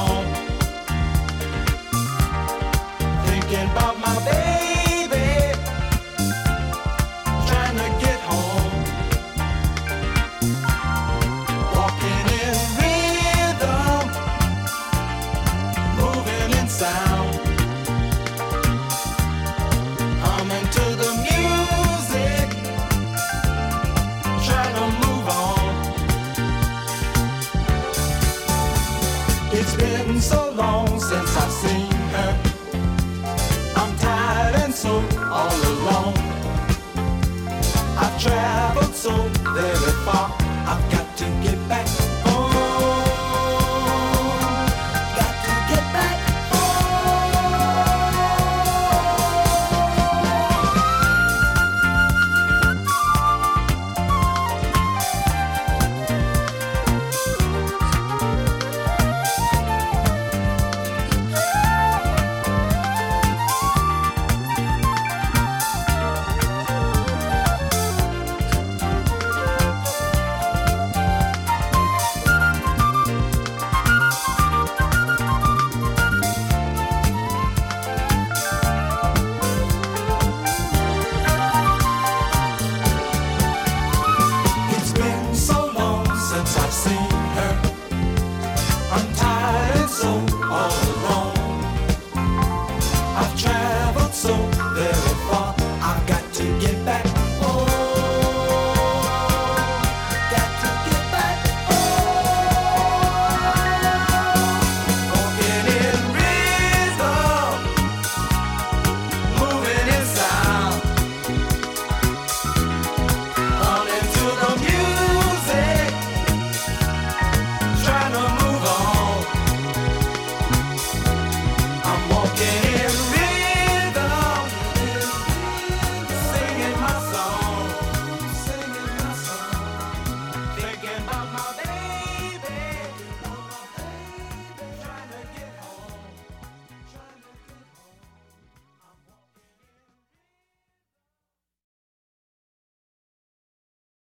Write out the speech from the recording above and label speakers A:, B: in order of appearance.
A: home. Thinking about my baby, trying to get home. Walking in rhythm, moving in sound. Humming to the music, trying to move on. It's been so long since I've seen her. I'm tired and so all alone. I've traveled so very far. I've got to get back home. Got to get back I've seen her. I'm tired and so